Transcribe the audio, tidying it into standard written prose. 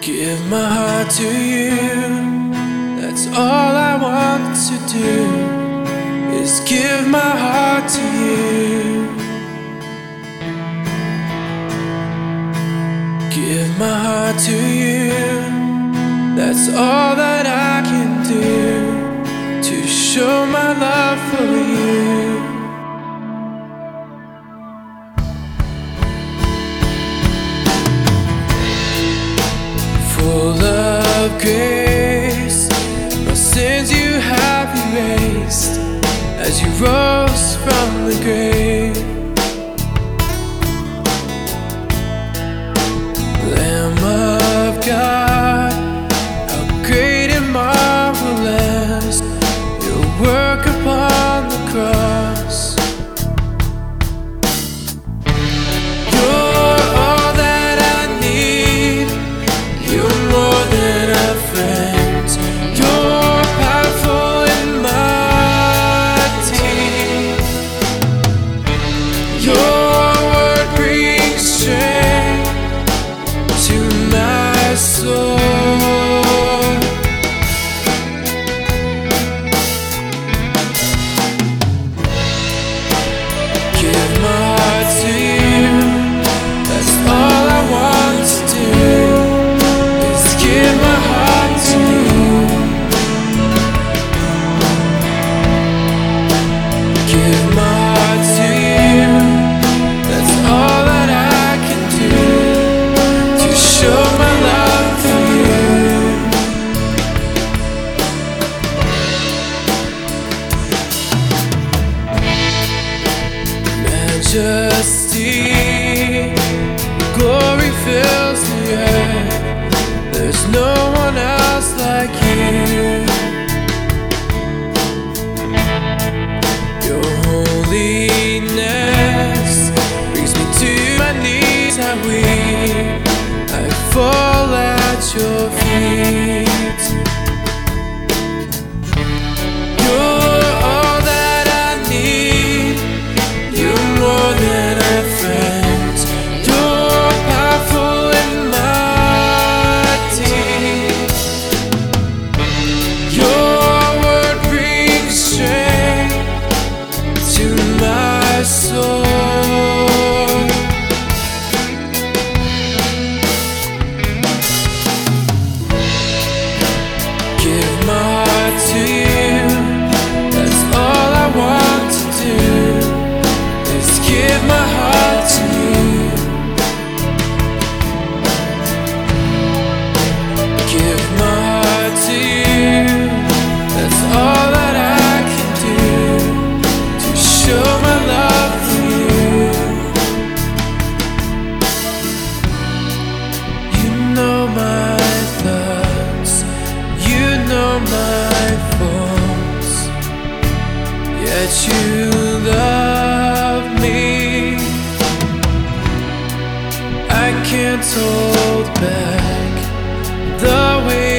Give my heart to you, that's all I want to do, is give my heart to you. Give my heart to you, that's all that I can do, to show my love for you. Full of grace, my sins you have erased as you rose from the grave. Lamb of God, how great and marvelous your work upon the cross. Majesty, glory fills the earth. There's no one else like you. Your holiness brings me to my knees. I weep, I fall at your feet. Yet you love me. I can't hold back the way